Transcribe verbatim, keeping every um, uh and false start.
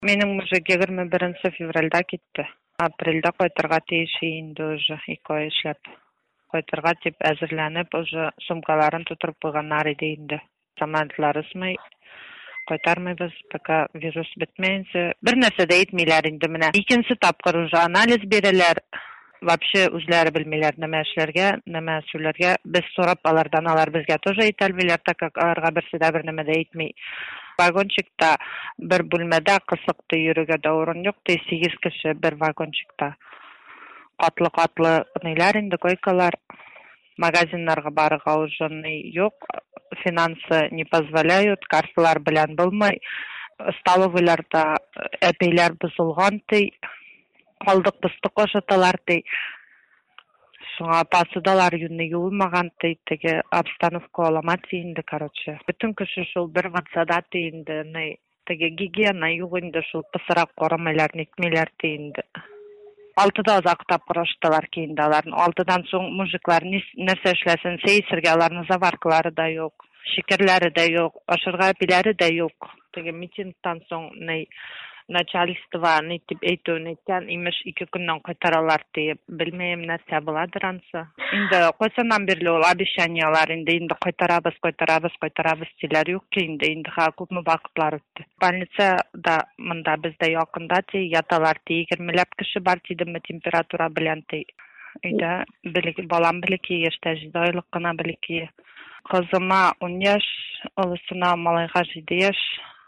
Менің уже егерме биринчи февральда кетті. Апрельда қайтырға тиеш енді уже екі ай ішлеп. Қайтырға деп әзірләніп, уже сумкаларын тутырып қойғаннар еді енді. Самадыларысмай, қайтармайбыз, пока вирус бітмейінсе. Bir нәрсе де етмейлер енді міне. Икенсі тапқыр уже анализ берелер. Вообще үзләре белмиләр нәмә эшләргә, нәмә сүләргә. Без сорап алардан алар безгә тоже әйтәлмиләр, так как аларга берсе дә бер нәмә дә әйтми. Вагончикта бер бүлмәдә кысыкты йөрергә дә урын юк, сигез кеше бер вагончикта. Катлы-катлы ниләр инде койкалар. Магазиннарга барырга уже юк, финансы не позволяют, карталар белән булмый. Столовыйларда әпейләр бозылган ди. Калдык бысты кошаталар ди. Шуңа посудалар юнны юылмаган ди, теге обстановка аламат инде, короче. Бүтүн кеше шул бер ватсада инде, не теге гигиена юк инде, шул пысырак корамайлар, нитмиләр ди инде. Алтыда озак тапкыраштылар кийинде аларны. Алтыдан соң мужиклар нәрсә эшләсен, сәйсергә аларның заваркалары да юк, шикерләре дә юк, ашырга пиләре дә юк. Теге митингтан соң не начальство не дип әйтүне әйткән, имеш ике көннән кайтаралар дип, белмәем нәрсә буладыр ансы. Инде кайсаннан бирле ул обещаниялар инде инде кайтарабыз, кайтарабыз, кайтарабыз диләр юк ки инде, инде ха күпме вакытлар үтте. Больница да монда бездә якында ди, яталар ди, егермеләп кеше бар дидеме температура белән ди. Өйдә белек балам белеки яшьтә җиде айлык кына белеки. Кызыма ун яшь, олысына малайга җиде яшь.